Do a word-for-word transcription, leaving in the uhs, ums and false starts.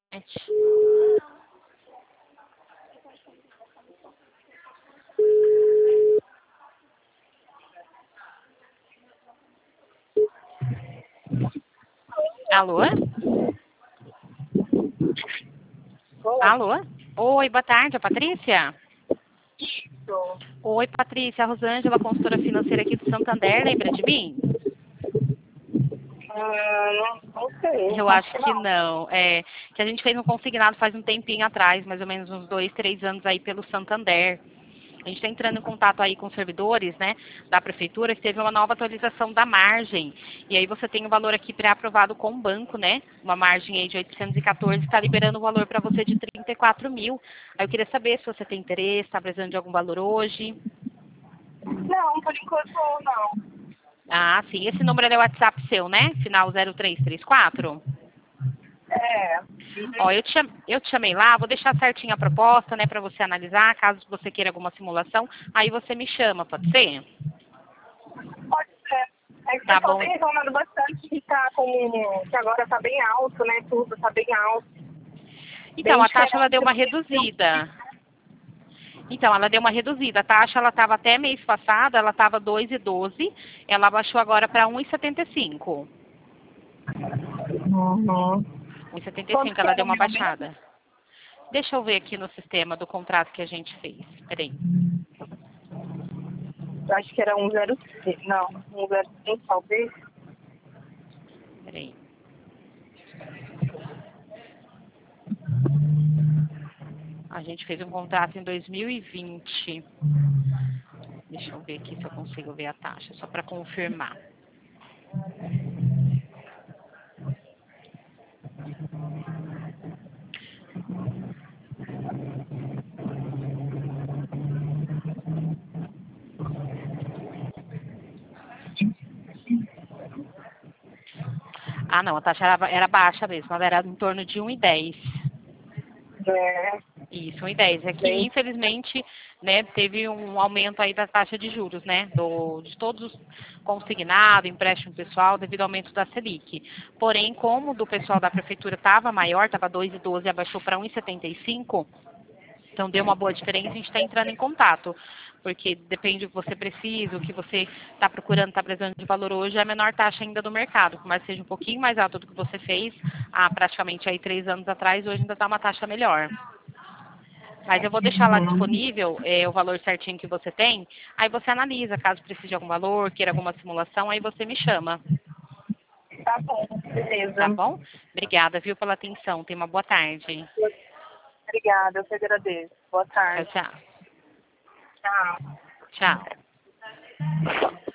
Alô? Alô? Oi, boa tarde, a Patrícia? Isso. Oi, Patrícia, a Rosângela, consultora financeira aqui do Santander, lembra de mim? Ah, não, não sei. Eu acho que não. É, que a gente fez um consignado faz um tempinho atrás, mais ou menos uns dois, três anos aí pelo Santander. A gente está entrando em contato aí com os servidores, né, da prefeitura, que teve uma nova atualização da margem. E aí você tem o valor aqui pré-aprovado com o banco, né? Uma margem aí de oitocentos e quatorze, está liberando o valor para você de trinta e quatro mil. Aí eu queria saber se você tem interesse, está precisando de algum valor hoje. Não, por enquanto não. Ah, sim. Esse número é o WhatsApp seu, né? Final zero três três quatro. É. Ó, eu te, cham- eu te chamei lá, vou deixar certinho a proposta, né, para você analisar, caso você queira alguma simulação, aí você me chama, pode ser? Pode ser. É que o Tá pessoal bom. tem reclamado bastante que tá com. Que agora tá bem alto, né? Tudo tá bem alto. Então, Bem a taxa ela deu diferente uma do que reduzida. Então, ela deu uma reduzida. A taxa ela estava até mês passado, ela estava dois e doze, ela baixou agora para um e setenta e cinco. Uhum. um e setenta e Quanto cinco, que ela era deu o uma meu mesmo? baixada. Deixa eu ver aqui no sistema do contrato que a gente fez. Peraí. Eu acho que era um zero seis. Não, um zero cinco talvez. Peraí. A gente fez um contrato em dois mil e vinte. Deixa eu ver aqui se eu consigo ver a taxa, só para confirmar. Ah, não, a taxa era, era baixa mesmo, ela era em torno de um e dez. É. Isso, um e dez. É que, Bem. infelizmente, né, teve um aumento aí da taxa de juros, né, do, de todos os consignado, empréstimo pessoal, devido ao aumento da Selic. Porém, como o do pessoal da prefeitura estava maior, estava dois e doze e abaixou para um e setenta e cinco, então deu uma boa diferença, a gente está entrando em contato. Porque depende do que você precisa, o que você está procurando, está precisando de valor hoje, é a menor taxa ainda do mercado. Por mais que seja um pouquinho mais alto do que você fez há praticamente aí três anos atrás, hoje ainda está uma taxa melhor. Mas eu vou deixar lá Uhum. disponível é, o valor certinho que você tem, aí você analisa, caso precise de algum valor, queira alguma simulação, aí você me chama, Tá bom, tá beleza. bom? Obrigada, viu, pela atenção. Tenha uma boa tarde. Obrigada, eu que agradeço. Boa Tchau, tarde. tchau. Tchau. Tchau.